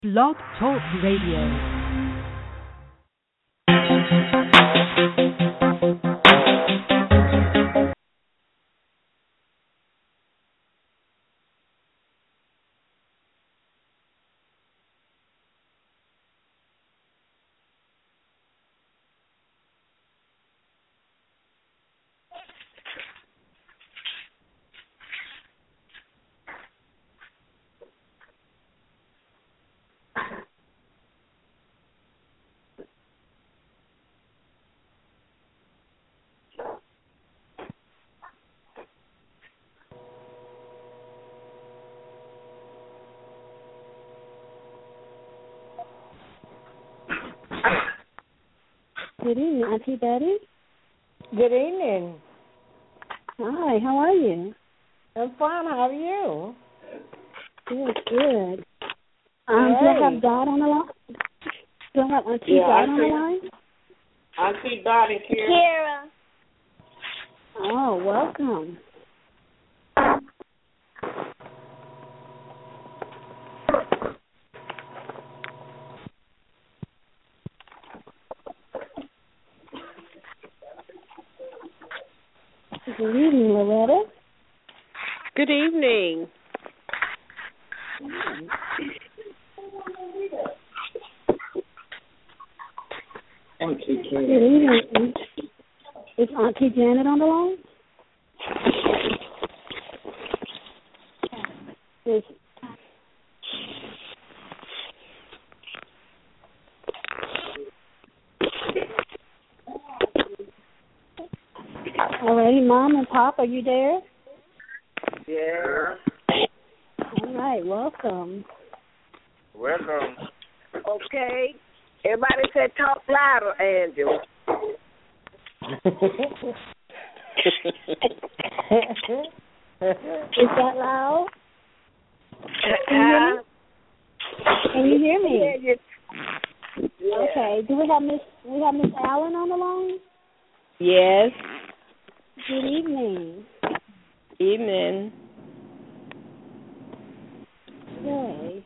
Blog Talk Radio. Good evening, Auntie Betty. Good evening. Hi, how are you? I'm fine. How are you? Good, good. Do I have Dot on the line? Do I have Auntie Dot on the line? Auntie Dot and Kira. Oh, welcome. Good evening, Loretta. Good evening. Good evening. Is Auntie Janet on the line? All righty, Mom and Pop, are you there? Yeah. All right, welcome. Welcome. Okay. Everybody said talk louder, Angela. Is that loud? Can you hear me? Yeah. Okay. Do we have Miss Allen on the line? Yes. Good evening. Evening. Okay.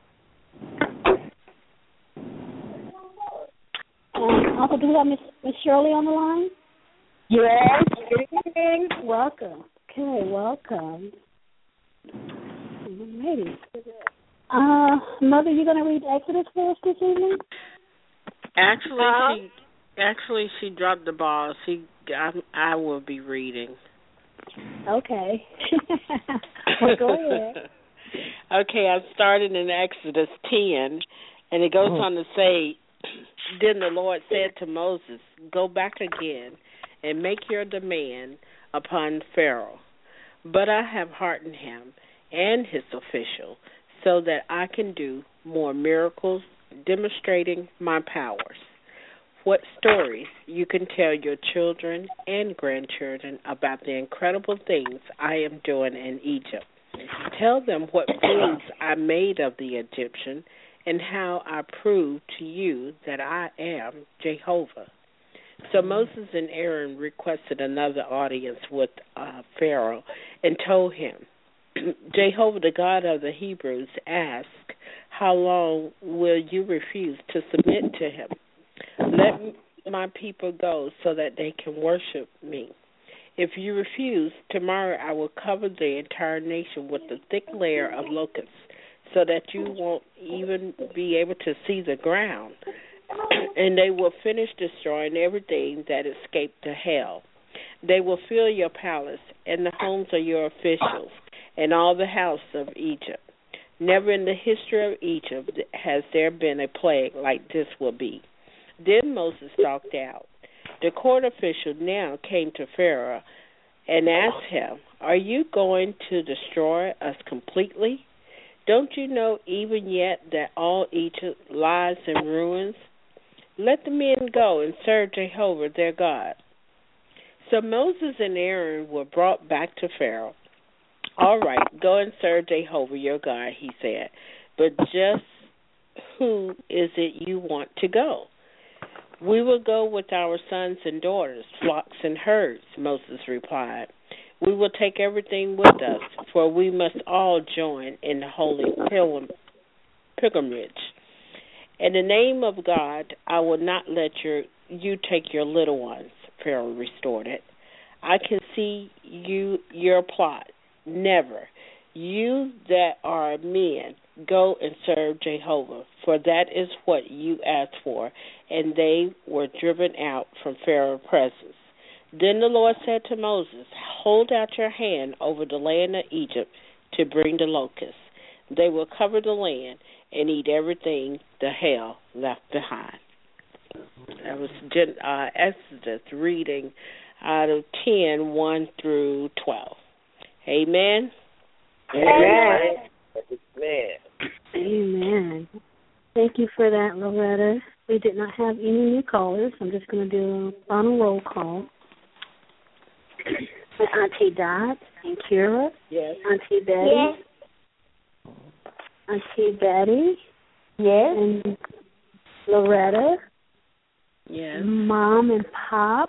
Also, do we have Miss Shirley on the line? Yes. Good evening. Welcome. Okay, welcome. Alrighty. Mother, you going to read Exodus for us this evening? Actually, she dropped the ball. I will be reading. Okay. Well, go ahead. Okay, I started in Exodus 10, and it goes on to say, Then the Lord said to Moses, Go back again and make your demand upon Pharaoh. But I have hardened him and his official so that I can do more miracles demonstrating my powers. What stories you can tell your children and grandchildren about the incredible things I am doing in Egypt. Tell them what foods I made of the Egyptian and how I proved to you that I am Jehovah. So Moses and Aaron requested another audience with Pharaoh and told him, Jehovah, the God of the Hebrews, asked, How long will you refuse to submit to him? Let my people go so that they can worship me. If you refuse, tomorrow I will cover the entire nation with a thick layer of locusts so that you won't even be able to see the ground. And they will finish destroying everything that escaped to hell. They will fill your palace and the homes of your officials and all the house of Egypt. Never in the history of Egypt has there been a plague like this will be. Then Moses stalked out. The court official now came to Pharaoh and asked him, Are you going to destroy us completely? Don't you know even yet that all Egypt lies in ruins? Let the men go and serve Jehovah their God. So Moses and Aaron were brought back to Pharaoh. All right, go and serve Jehovah your God, he said. But just who is it you want to go? We will go with our sons and daughters, flocks and herds, Moses replied. We will take everything with us, for we must all join in the holy pilgrimage. In the name of God, I will not let you take your little ones, Pharaoh retorted. I can see your plot. Never. You that are men, go and serve Jehovah, for that is what you asked for. And they were driven out from Pharaoh's presence. Then the Lord said to Moses, hold out your hand over the land of Egypt to bring the locusts. They will cover the land and eat everything the hell left behind. That was Exodus, reading out of 10:1 through 12. Amen. Amen. Amen. Thank you for that, Loretta. We did not have any new callers. I'm just going to do a final roll call. Auntie Dot and Kira. Yes. Auntie Betty. Yes. Auntie Betty. Yes. And Loretta. Yes. Mom and Pop.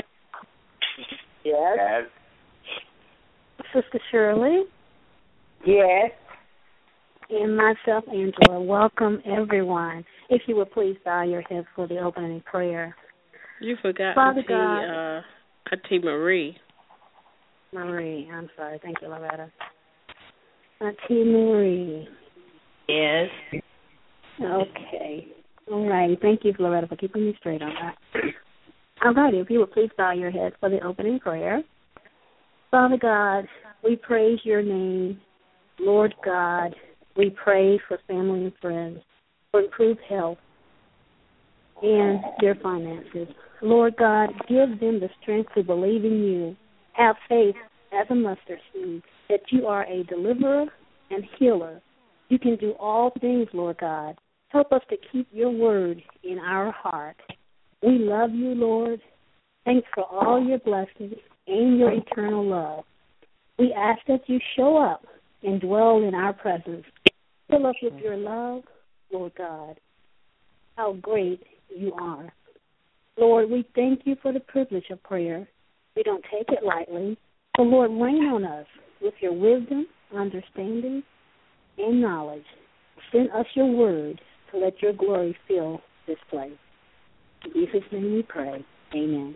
Yes. Sister Shirley. Yes. And myself, Angela. Welcome, everyone. If you would please bow your heads for the opening prayer. You forgot Father God. Auntie Marie. Marie, I'm sorry. Thank you, Loretta. Auntie Marie. Yes. Okay. All right. Thank you, Loretta, for keeping me straight on that. All right. If you would please bow your heads for the opening prayer. Father God, we praise your name. Lord God, we pray for family and friends, for improved health and their finances. Lord God, give them the strength to believe in you. Have faith as a mustard seed that you are a deliverer and healer. You can do all things, Lord God. Help us to keep your word in our heart. We love you, Lord. Thanks for all your blessings and your eternal love. We ask that you show up and dwell in our presence. Fill us with your love, Lord God. How great you are. Lord, we thank you for the privilege of prayer. We don't take it lightly. So, Lord, rain on us with your wisdom, understanding, and knowledge. Send us your word to let your glory fill this place. In Jesus' name we pray. Amen.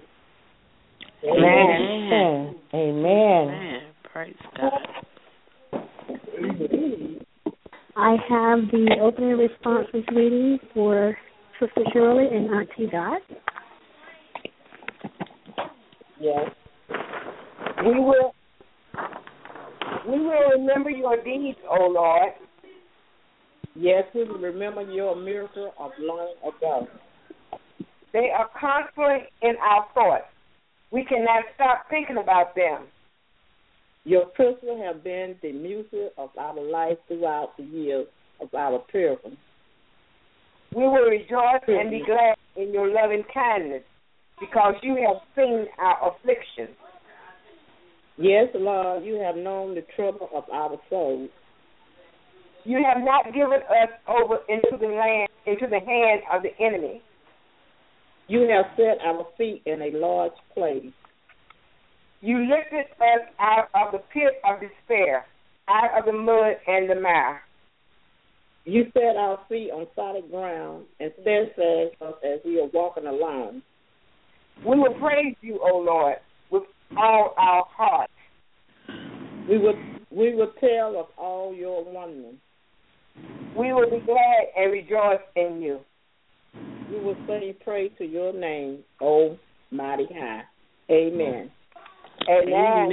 Amen. Amen. Amen. Praise God. I have the opening responses reading for Sister Shirley and Auntie Dot. Yes. We will remember your deeds, O Lord. Yes, we will remember your miracle of long ago. They are constantly in our thoughts. We cannot stop thinking about them. Your principles have been the music of our life throughout the years of our pilgrimage. We will rejoice and be glad in your loving kindness because you have seen our affliction. Yes, Lord, you have known the trouble of our souls. You have not given us over into the hand of the enemy. You have set our feet in a large place. You lifted us out of the pit of despair, out of the mud and the mire. You set our feet on solid ground and steadfast us as we are walking along. We will praise you, O Lord, with all our heart. We will tell of all your wonders. We will be glad and rejoice in you. We will sing praise to your name, O Mighty High. Amen. Amen.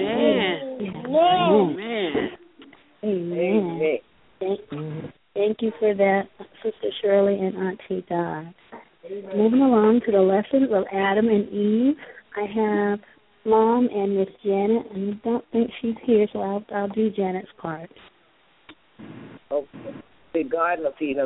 Amen. Amen. Amen. Thank you for that, Sister Shirley and Auntie Dot. Moving along to the lessons of Adam and Eve, I have Mom and Miss Janet, and I don't think she's here, so I'll do Janet's part. Okay. The Garden of Eden.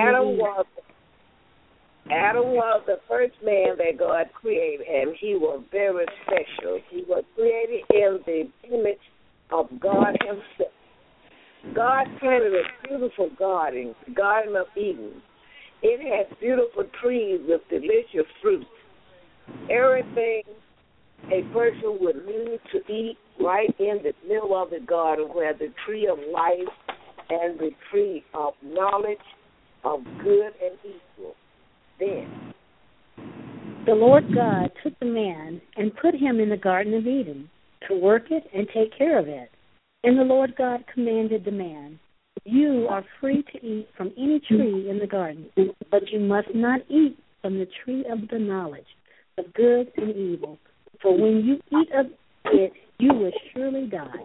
Adam was the first man that God created, and he was very special. He was created in the image of God himself. God planted a beautiful garden, the Garden of Eden. It has beautiful trees with delicious fruit. Everything a person would need to eat right in the middle of the garden, where the tree of life and the tree of knowledge of good and evil. Then the Lord God took the man and put him in the Garden of Eden to work it and take care of it. And the Lord God commanded the man, you are free to eat from any tree in the garden, but you must not eat from the tree of the knowledge of good and evil. For when you eat of it, you will surely die.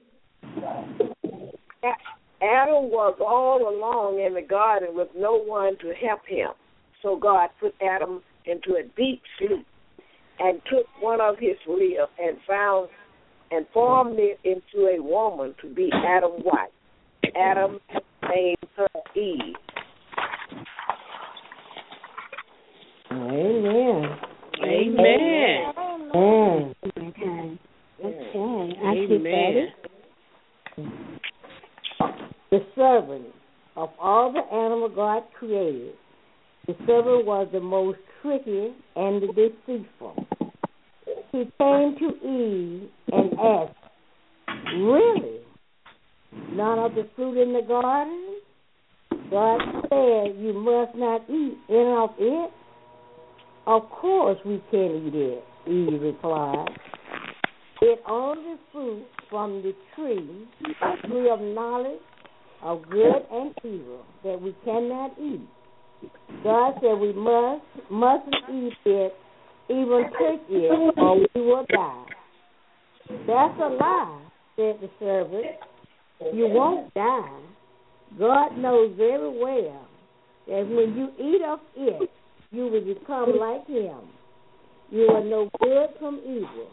Adam was all alone in the garden with no one to help him. So God put Adam into a deep sleep and took one of his ribs and formed it into a woman to be Adam's wife. Adam named her Eve. Amen. Amen. Okay. Amen. The servant of all the animal God created, the servant was the most tricky and deceitful. He came to Eve and asked, really? None of the fruit in the garden? God said you must not eat any of it. Of course we can eat it, Eve replied. It's only fruit from the tree of knowledge of good and evil that we cannot eat. God said we mustn't eat it, even touch it, or we will die. That's a lie, said the servant. You won't die. God knows very well that when you eat of it, you will become like him. You will know good from evil.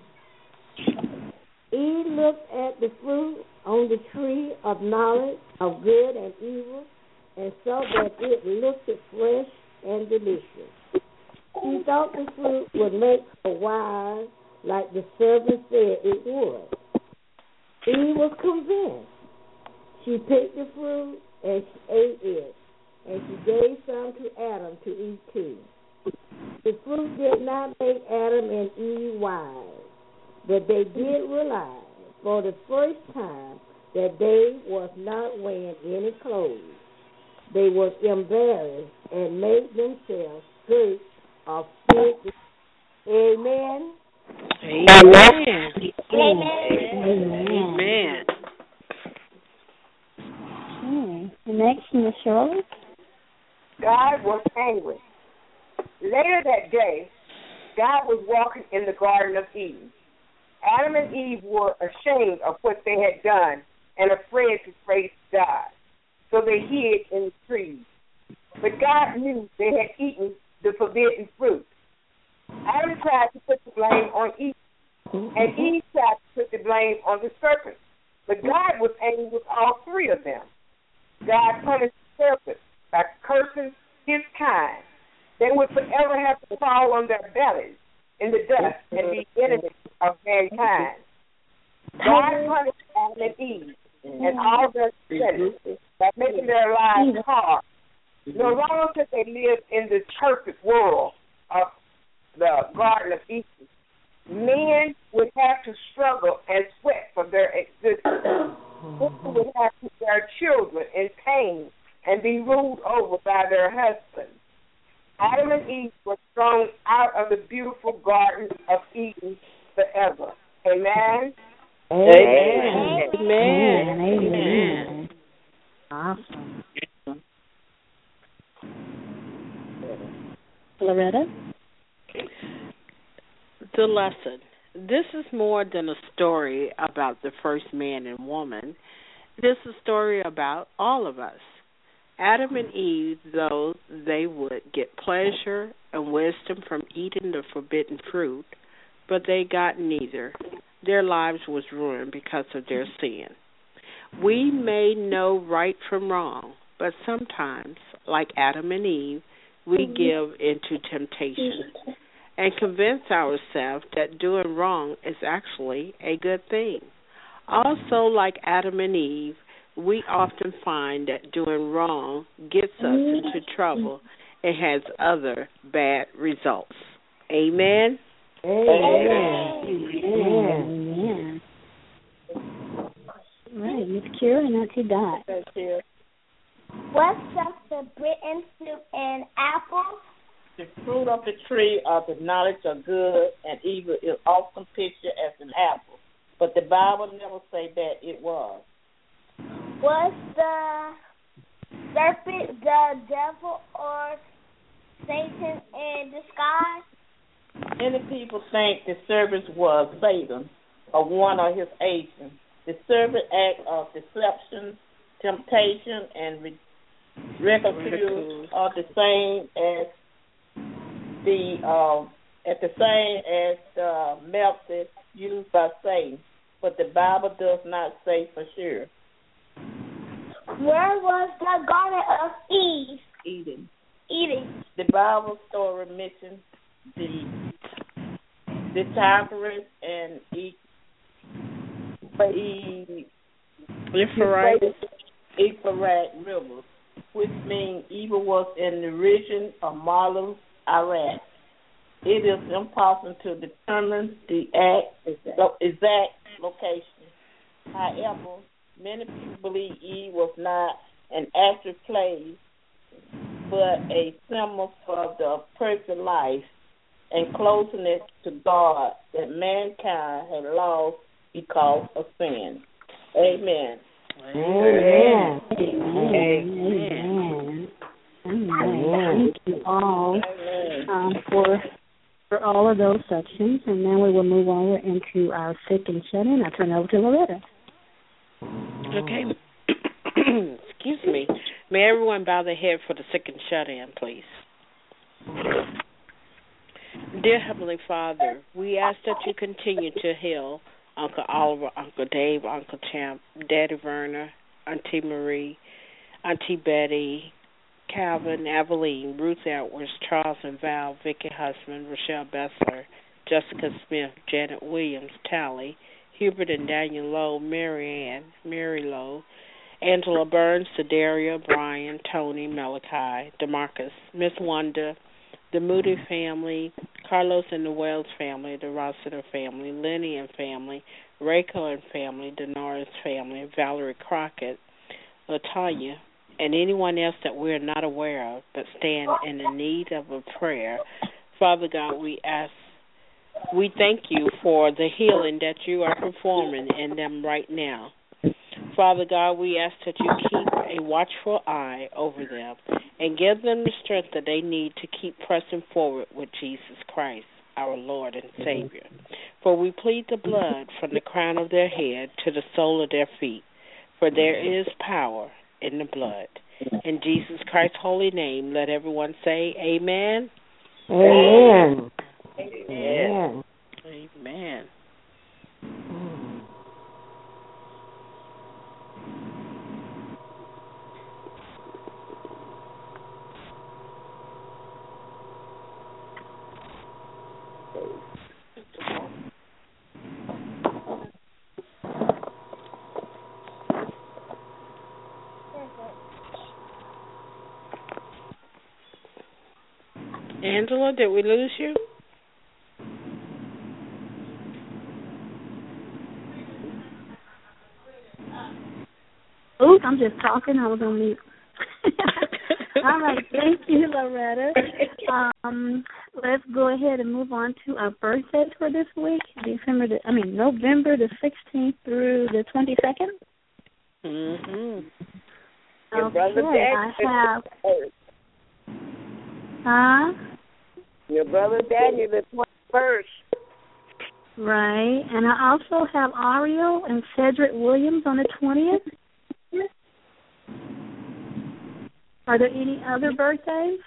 Eve looked at the fruit on the tree of knowledge of good and evil and saw that it looked fresh and delicious. She thought the fruit would make her wise like the servant said it would. Eve was convinced. She picked the fruit and she ate it, and she gave some to Adam to eat too. The fruit did not make Adam and Eve wise, but they did realize for the first time that they was not wearing any clothes. They was embarrassed and made themselves skirts of fig. Amen. Amen. Amen. Next, Miss Shirley. God was angry. Later that day, God was walking in the Garden of Eden. Adam and Eve were ashamed of what they had done and afraid to face God, so they hid in the trees. But God knew they had eaten the forbidden fruit. Adam tried to put the blame on Eve, and Eve tried to put the blame on the serpent. But God was angry with all three of them. God punished the serpent by cursing his kind. They would forever have to fall on their bellies in the dust and be enemies of mankind. God punished Adam and Eve and all their descendants by making their lives hard. No longer could they live in this perfect world of the Garden of Eden. Men would have to struggle and sweat for their existence. Women would have to put their children in pain and be ruled over by their husbands. Adam and Eve were thrown out of the beautiful Garden of Eden forever. Amen? Amen. Amen. Amen. Awesome. Loretta? The lesson. This is more than a story about the first man and woman. It is a story about all of us. Adam and Eve, though they would get pleasure and wisdom from eating the forbidden fruit, but they got neither. Their lives was ruined because of their sin. We may know right from wrong, but sometimes, like Adam and Eve, we give into temptation and convince ourselves that doing wrong is actually a good thing. Also, like Adam and Eve, we often find that doing wrong gets us into trouble and has other bad results. Amen? Amen. Amen. All right, Miss Kira and Auntie Dot. Thank you. What stuff the Britain soup and apple? The fruit of the tree of the knowledge of good and evil is often pictured as an apple, but the Bible never say that it was. Was the serpent the devil or Satan in disguise? Many people think the serpent was Satan or one of his agents. The serpent act of deception, temptation, and ridicule are the same as the method used by Satan, but the Bible does not say for sure. Where was the Garden of Eve? Eden. The Bible story mentions the Tigris and Euphrates rivers, which means evil was in the region of modern Iraq. It is impossible to determine the exact location. However, many people believe Eve was not an actual place, but a symbol for the perfect life and closeness to God that mankind had lost because of sin. Amen. Amen. Amen. Amen. Thank you all for all of those sections, and now we will move over into our sick and shut-in. I turn over to Loretta. Okay. Excuse me. May everyone bow their head for the sick and shut-in, please. Dear Heavenly Father, we ask that you continue to heal Uncle Oliver, Uncle Dave, Uncle Champ, Daddy Verna, Auntie Marie, Auntie Betty, Calvin, Aveline, Ruth Edwards, Charles and Val, Vicky Husband, Rochelle Bessler, Jessica Smith, Janet Williams, Tally, Hubert and Daniel Lowe, Mary Ann, Mary Lowe, Angela Burns, Sedaria, Brian, Tony, Malachi, DeMarcus, Miss Wanda, the Moody family, Carlos and the Wells family, the Rossiter family, Lenny and family, Rayco and family, Denora's family, Valerie Crockett, LaTanya, and anyone else that we're not aware of but stand in the need of a prayer. Father God, we thank you for the healing that you are performing in them right now. Father God, we ask that you keep a watchful eye over them and give them the strength that they need to keep pressing forward with Jesus Christ, our Lord and Savior. For we plead the blood from the crown of their head to the sole of their feet, for there is power in the blood. In Jesus Christ's holy name, let everyone say amen. Amen. Amen. Amen. Angela, did we lose you? Oops, I'm just talking. I was on mute. All right, thank you, Loretta. Let's go ahead and move on to our birthdays for this week. November the 16th through the 22nd. Your Okay, brother I Daniel. have. Your brother Daniel the 21st. Right, and I also have Ariel and Cedric Williams on the 20th. Are there any other birthdays?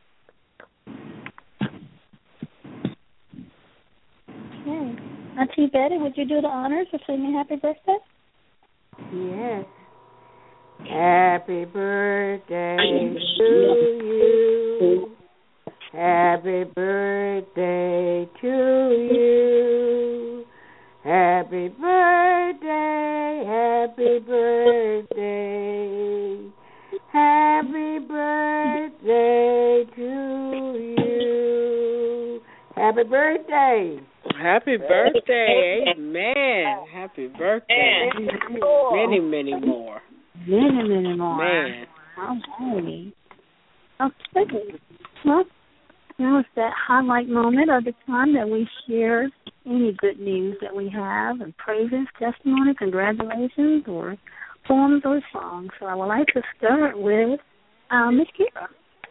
Okay. Auntie Betty, would you do the honors of singing happy birthday? Yes. Happy birthday to you. Happy birthday to you. Happy birthday, happy birthday. Happy birthday to you. Happy birthday. Happy birthday. Amen. Happy birthday. Many, many more. Many, many more. Man. Alrighty. Okay. Well, now it's that highlight moment of the time that we share any good news that we have, and praises, testimony, congratulations, or poems or songs. So I would like to start with Miss Kira.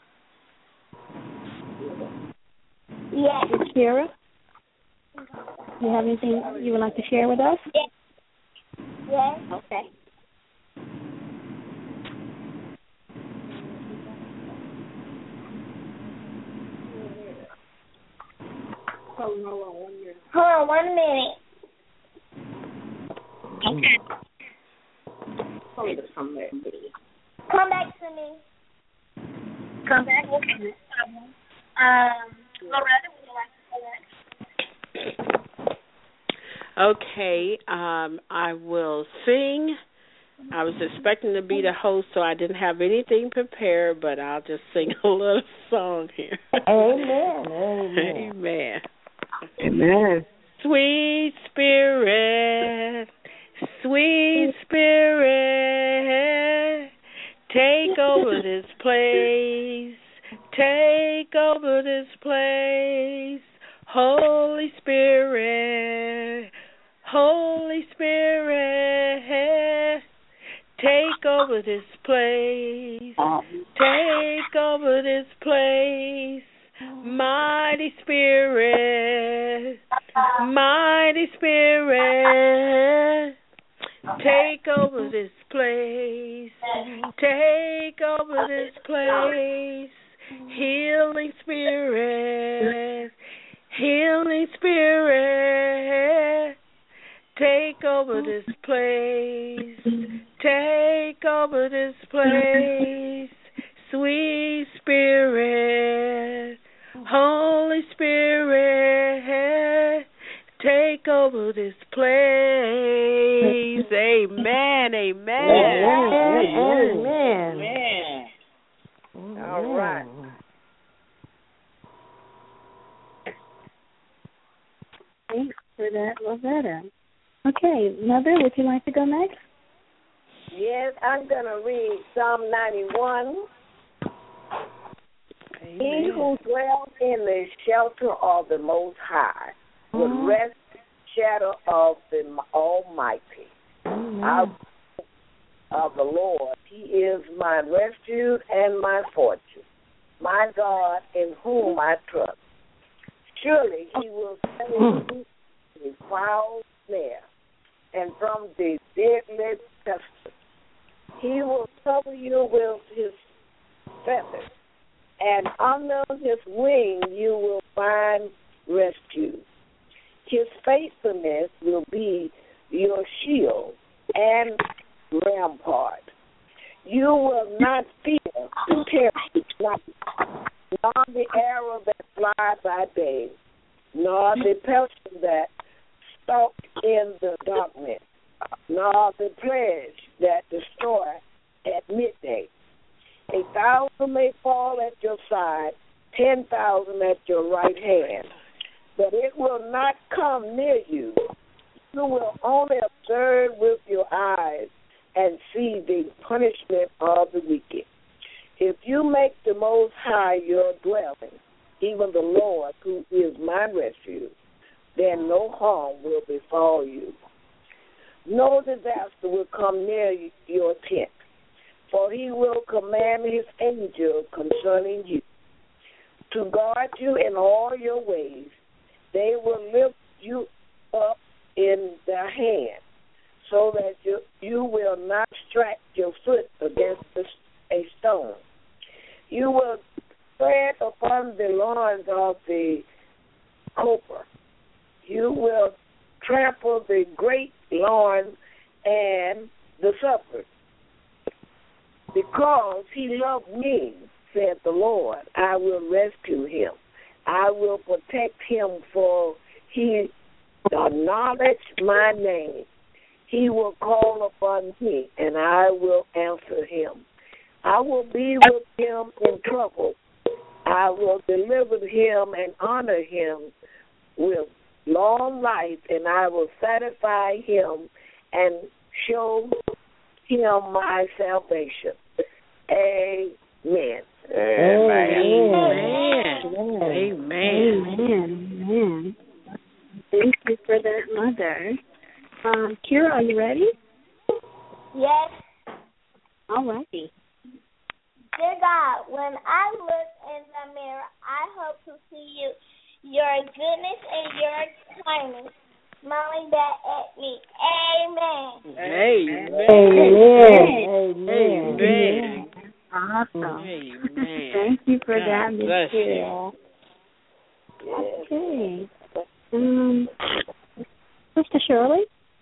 Yes. Miss Kira, you have anything you would like to share with us? Yes. Yes. Okay. Hold on 1 minute. Okay. Come back to me. Come back. Okay. Loretta, would you like to go next? Okay, I will sing. I was expecting to be the host, so I didn't have anything prepared, but I'll just sing a little song here. Amen. Amen. Amen. Amen. Sweet Spirit, sweet Spirit, take over this place, take over this place. Holy Spirit, Holy Spirit, take over this place, take over this place. Mighty Spirit, mighty Spirit, take over this place, take over this place. Healing Spirit, healing Spirit, take over this place, take over this place. Sweet Spirit, Holy Spirit, take over this place. Amen, amen. Amen. All right. Thanks for that, Loretta. Okay, Mother, would you like to go next? Yes, I'm going to read Psalm 91. Amen. He who dwells in the shelter of the Most High will rest in the shadow of the Almighty. Of the Lord, He is my refuge and my fortress, my God in whom I trust. Surely He will save you from the foul snare and from the deadly pestilence. He will cover you with His feathers, and under His wing you will find refuge. His faithfulness will be your shield and rampart. You will not fear the terror, nor the arrow that flies by day, nor the pestilence that stalks in the darkness, nor the plague that destroy at midday. 1,000 may fall at your side, 10,000 at your right hand, but it will not come near you. You will only observe with your eyes and see the punishment of the wicked. If you make the Most High your dwelling, even the Lord, who is my refuge, then no harm will befall you. No disaster will come near your tent, for He will command His angels concerning you to guard you in all your ways. They will lift you up in their hand, so that you will not strike your foot against a stone. You will tread upon the loins of the cobra. You will trample the great lion and the serpent. Because He loved me, said the Lord, I will rescue Him. I will protect Him, for He acknowledged my name. He will call upon me, and I will answer him. I will be with him in trouble. I will deliver him and honor him with long life, and I will satisfy him and show him my salvation. Amen. Amen. Amen. Thank you for that, Mother. Kira, are you ready? Yes. All righty. Dear God, when I look in the mirror, I hope to see your goodness and your kindness smiling back at me. Amen. Amen. Awesome. Amen. Thank you for God that, Miss bless Kira. Okay. Sister Shirley?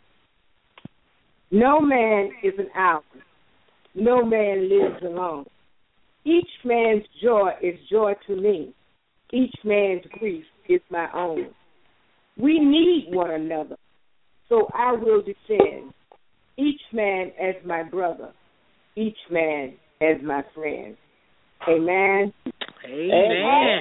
No man is an island. No man lives alone. Each man's joy is joy to me. Each man's grief is my own. We need one another, so I will defend each man as my brother, each man as my friend. Amen. Amen.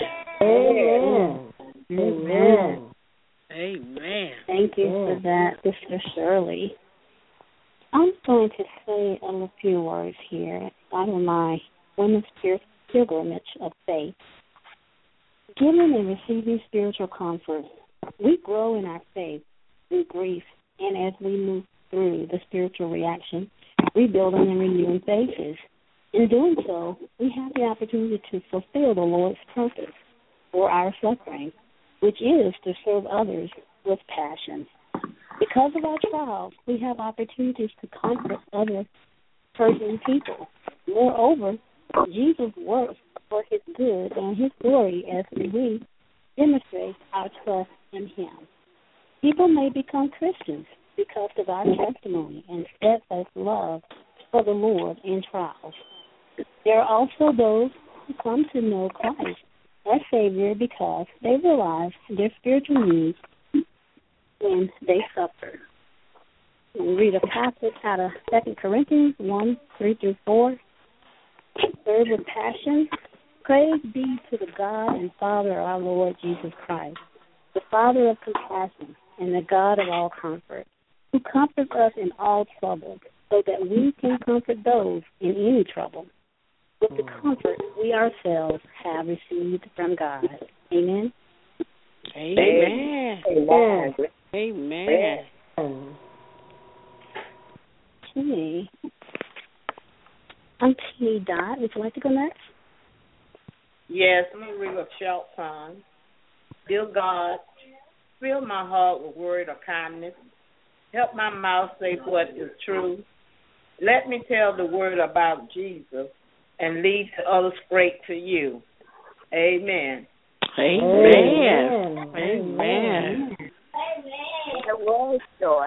Thank you for that, Sister Shirley. I'm going to say a few words here out of my Women's Pilgrimage of Faith. Giving and receiving spiritual comfort. We grow in our faith through grief, and as we move through the spiritual reaction, rebuilding and renewing faces. In doing so, we have the opportunity to fulfill the Lord's purpose for our suffering, which is to serve others with passion. Because of our trials, we have opportunities to comfort other hurting people. Moreover, Jesus works for his good and his glory as we demonstrate our trust in him. People may become Christians because of our testimony and steadfast love for the Lord in trials. There are also those who come to know Christ as Savior because they realize their spiritual needs when they suffer. We'll read a passage out of 2 Corinthians 1:3-4. Serve with passion. Praise be to the God and Father of our Lord Jesus Christ, the Father of compassion and the God of all comfort, who comforts us in all trouble, so that we can comfort those in any trouble with the comfort we ourselves have received from God. Amen. Amen. Amen. Amen. Okay. Auntie Dot, would you like to go next? Yes, I'm going to read a short song. Dear God, fill my heart with word of kindness. Help my mouth say what is true. Let me tell the word about Jesus and lead to others straight to you. Amen. Amen. Amen. It was short.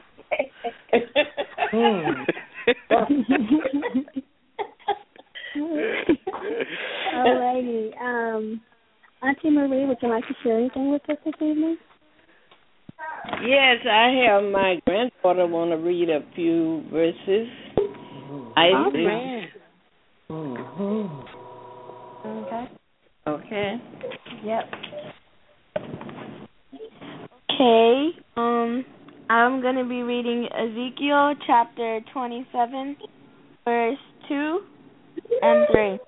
All righty. Auntie Marie, would you like to share anything with us this evening? Yes, I have my granddaughter want to read a few verses. Amen. Okay. Yep. Okay. I'm going to be reading Ezekiel chapter 27, verse 2 and 3.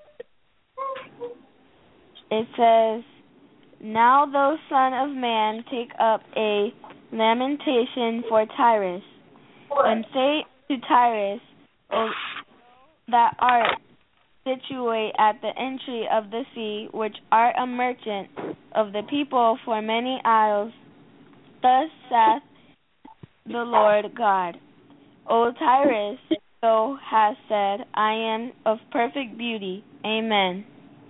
It says, Now thou son of man, take up a lamentation for Tyrus, and say to Tyrus, O that art situate at the entry of the sea, which art a merchant of the people for many isles, thus saith the Lord God, O Tyrus, thou hast said, I am of perfect beauty. Amen.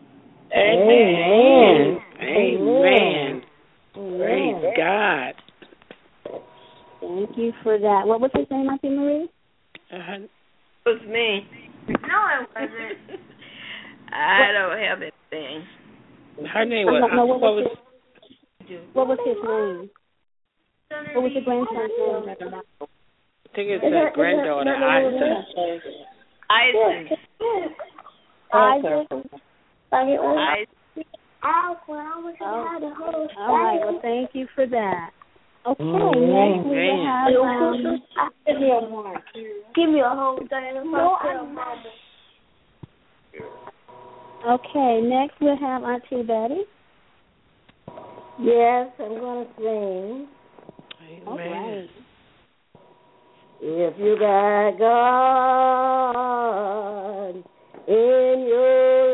Amen. Amen. Praise God. Thank you for that. What was his name, Auntie Marie? It was me. No, it wasn't. I don't have anything. Her name was. What was his name? What was your grandson's name? I think it's her granddaughter, Isaac. All right. Well, thank you for that. Okay, next we will have. Give me a whole thing of myself, Mama. Okay, next we'll have Auntie Betty. Yes, I'm going to sing. Amen. All right. If you got God in your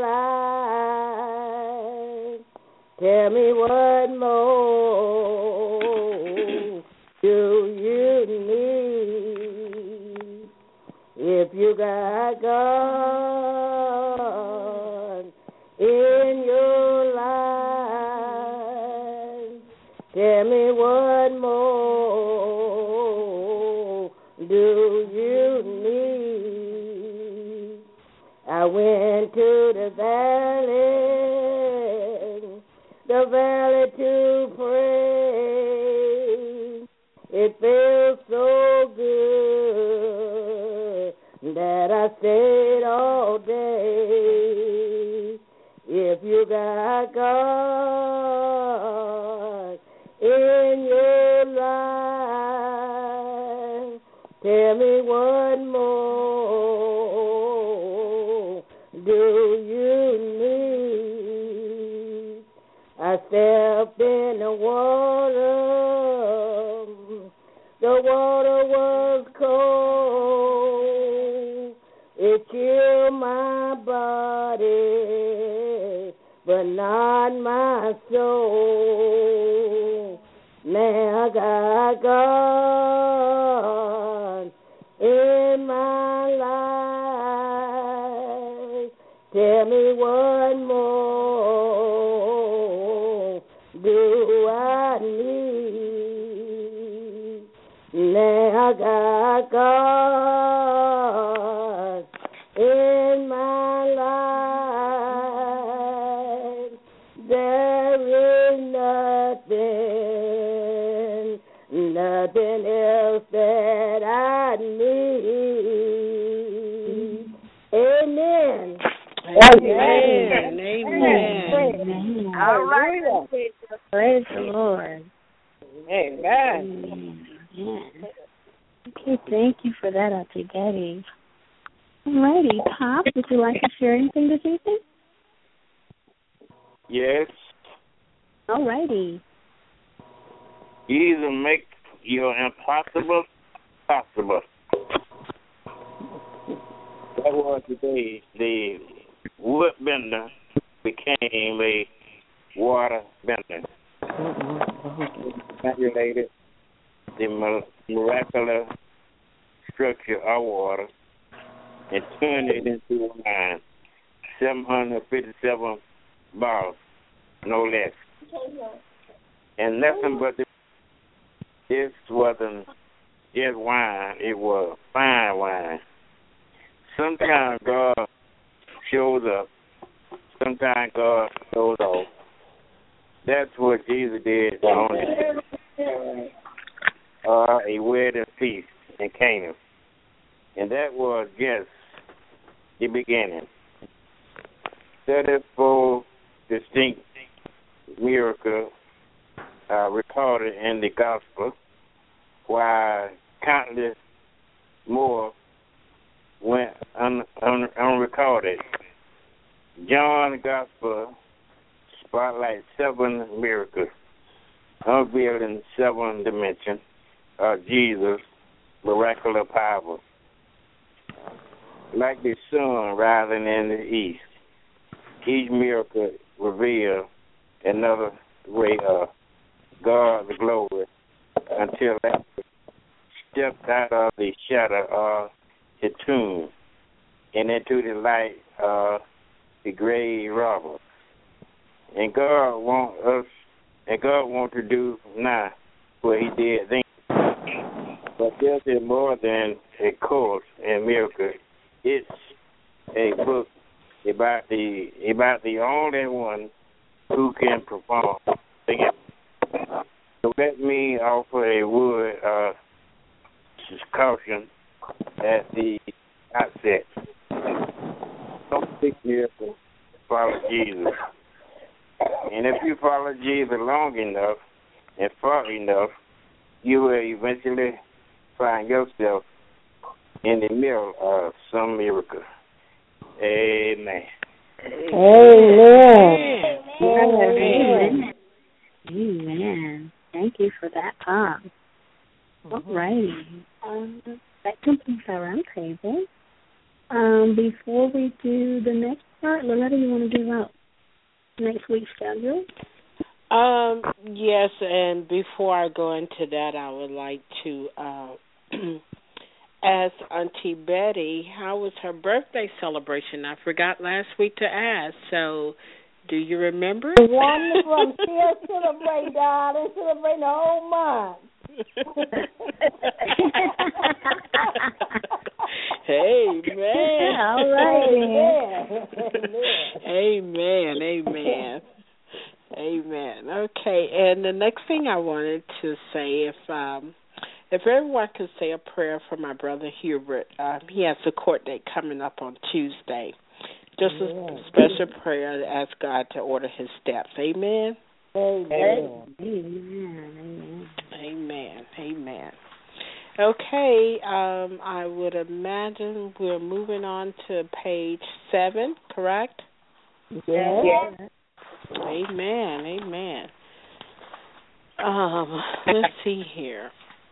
life, tell me what more do you need? If you got God in your life, tell me what more do you need? I went to the valley to pray. It feels so good that I stayed all day. If you got God in your life, tell me what more do you need? I stepped in the water was cold. It chilled my body, but not my soul. Now I got God in my life. Tell me what more do I need? Now I got God in my life. There is nothing else that I need. Amen. Amen. Amen. All right. Praise the Lord. Amen. Amen. Okay, thank you for that, Auntie Betty. All righty, Pop, would you like to share anything this evening? Yes. All righty. Jesus make your impossible possible. That was the day the wood bender became a water bender. Manipulated the miraculous structure of water and turned it into wine. 757 bottles, no less. And nothing but this wasn't just wine, it was fine wine. Sometimes God shows up, sometimes God shows off. That's what Jesus did on a wedding feast in Cana. And that was just the beginning. 34 distinct miracles recorded in the gospel, while countless more went unrecorded. John's gospel spotlights 7 miracles, unveiling 7 dimensions of Jesus' miraculous power. Like the sun rising in the east, each miracle reveals another way of God's glory until that stepped out of the shadow of the tomb and into the light of the grave robber. And God wants to do now what He did then. But this is more than a course in miracles. It's a book about the only one who can perform. So let me offer a word of caution at the outset. Don't seek miracles, follow Jesus. And if you follow Jesus long enough and far enough, you will eventually find yourself in the middle of some miracle. Amen. Amen. Amen. Amen. Thank you for that, Pop. All righty. That completes our roundtable. Before we do the next part, Loretta, you want to give out next week's schedule? Yes, and before I go into that, I would like to ask Auntie Betty, how was her birthday celebration? I forgot last week to ask, so do you remember? Wonderful. I'm still celebrating, darling. Celebrating the whole month. Amen. All right. Amen. Amen. Amen. Okay, and the next thing I wanted to say, if everyone could say a prayer for my brother Hubert, he has a court date coming up on Tuesday. Just a special prayer to ask God to order his steps. Amen. Amen. Amen. Amen. Amen. Okay, I would imagine we're moving on to page 7, correct? Yes. Amen. Amen. Let's see here.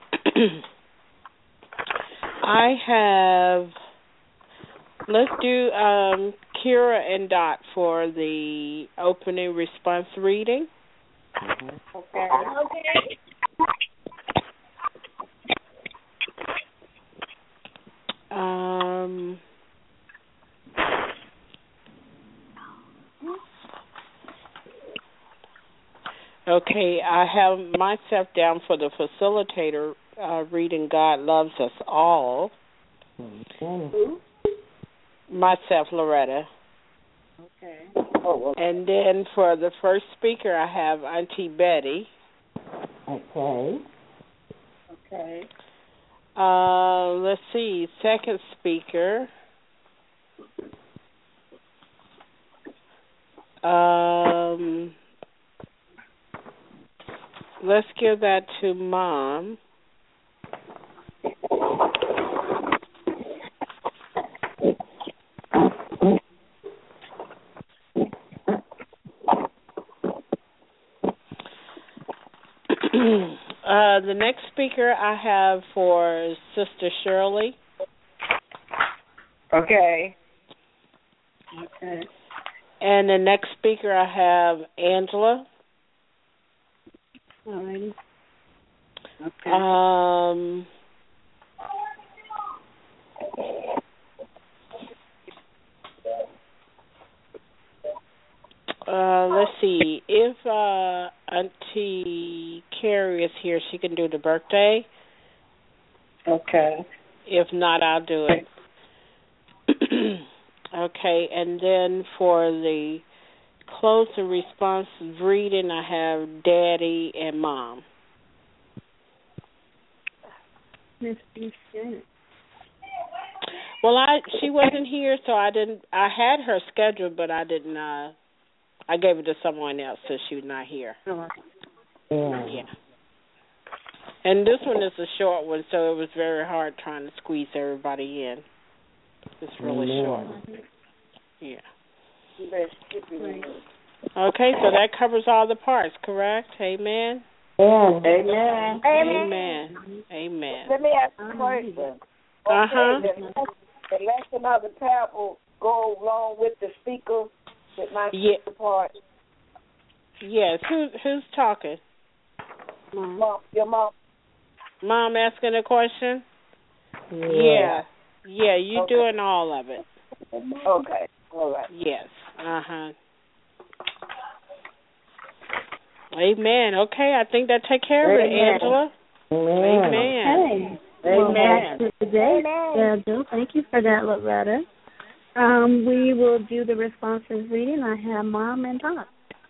Let's do Kira and Dot for the opening response reading. Okay. Okay, I have myself down for the facilitator reading God Loves Us All. Myself, Loretta. Okay. And then for the first speaker, I have Auntie Betty. Okay. Okay. Let's see, second speaker. Let's give that to Mom. The next speaker I have for Sister Shirley. Okay. Okay. And the next speaker I have Angela. All righty. Okay. Let's see. If Auntie Carrie is here, she can do the birthday. Okay. If not, I'll do it. Okay, and then for the closing response reading, I have Daddy and Mom. Miss Bennett. Well, she wasn't here, so I had her scheduled, but I didn't. I gave it to someone else, so she was not here. Yeah. And this one is a short one, so it was very hard trying to squeeze everybody in. It's really short. Yeah. Okay, so that covers all the parts, correct? Amen? Amen. Amen. Amen. Let me ask you a question. Uh-huh. The lesson of the parable go along with the speaker, with my speaker part? Yes. Who's talking? Mom. Your mom. Mom asking a question? Yeah. Yeah, you doing all of it. Okay. All right. Yes. Uh-huh. Amen. Okay, I think that take care of it, Angela. Amen. Okay. Well, that's today's schedule. Thank you for that, Loretta. We will do the responses reading. I have Mom and Dot.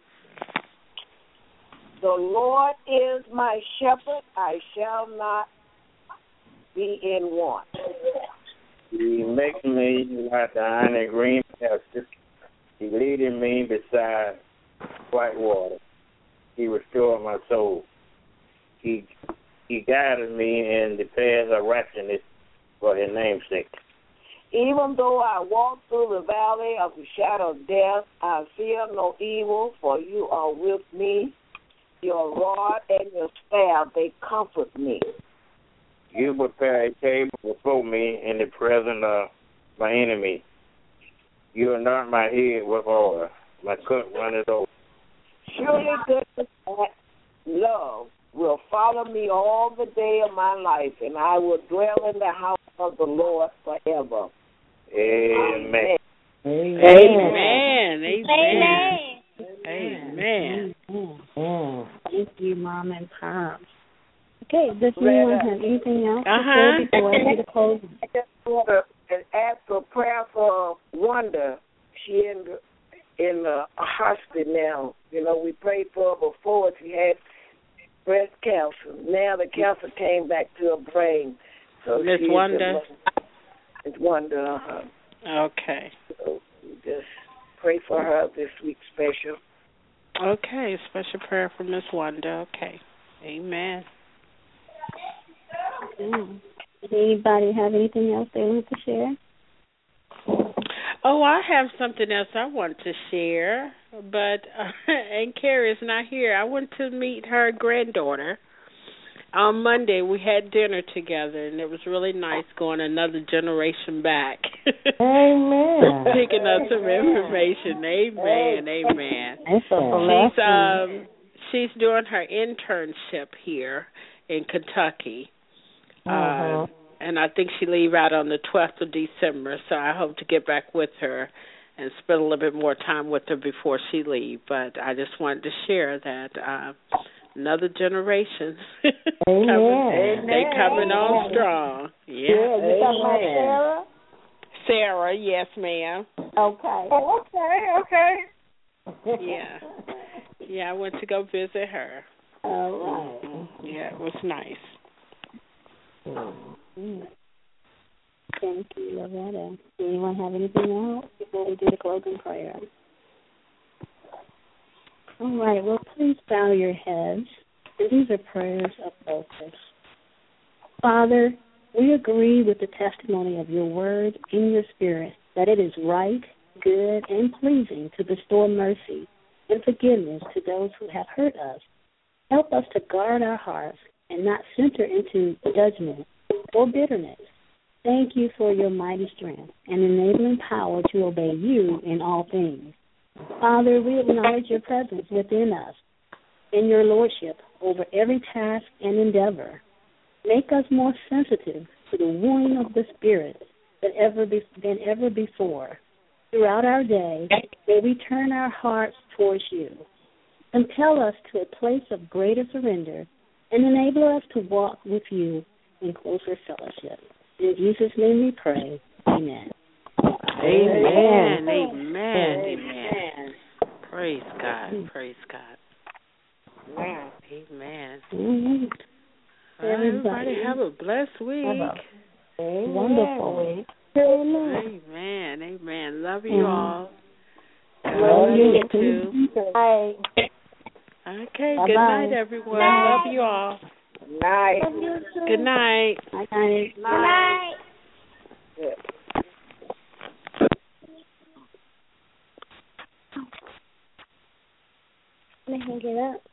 The Lord is my shepherd; I shall not be in want. He makes me lie down in green pastures. He leading me beside white water. He restored my soul. He guided me in the paths of righteousness for his name's sake. Even though I walk through the valley of the shadow of death, I fear no evil, for you are with me. Your rod and your staff, they comfort me. You prepare a table before me in the presence of my enemy. You anoint my head with oil. My cup runneth over. Surely goodness and love will follow me all the day of my life, and I will dwell in the house of the Lord forever. Amen. Amen. Amen. Amen. Thank you, Mom and Pop. Okay, does anyone have anything else to say before I do the closing? I just want to ask for prayer for Wanda. She in the hospital now. You know, we prayed for her before. She had breast cancer. Now the cancer came back to her brain. So Miss Wanda? Miss Wanda, Okay. So we just pray for her this week special. Okay, special prayer for Miss Wanda. Okay. Amen. Does anybody have anything else they want to share? Oh, I have something else I want to share, but and Carrie's not here. I went to meet her granddaughter. On Monday, we had dinner together, and it was really nice going another generation back. Amen. Picking up some information. Amen. She's doing her internship here in Kentucky. And I think she leave out on the 12th of December, so I hope to get back with her and spend a little bit more time with her before she leave. But I just wanted to share that another generation they coming on strong. Yeah. You talking about Sarah? Sarah, yes, ma'am. Okay. Yeah, I went to go visit her. All right. Mm-hmm. Yeah, it was nice. Thank you, Loretta. Do anyone have anything else before we do the closing prayer? All right, well, please bow your heads. These are prayers of focus. Father, we agree with the testimony of your word in your spirit that it is right, good, and pleasing to bestow mercy and forgiveness to those who have hurt us. Help us to guard our hearts and not center into judgment or bitterness. Thank you for your mighty strength and enabling power to obey you in all things. Father, we acknowledge your presence within us and your lordship over every task and endeavor. Make us more sensitive to the wooing of the Spirit than ever before. Throughout our day, may we turn our hearts towards you. Compel us to a place of greater surrender and enable us to walk with you in closer fellowship. In Jesus' name we pray. Amen. Amen. Praise God. Praise God. Amen. Mm-hmm. Everybody have a blessed week. Wonderful week. Amen. Love you all. Love you too. Bye. Okay. Bye-bye. Good night, everyone. Love you all. Night. Good night. Night. Night. Let me hang it up.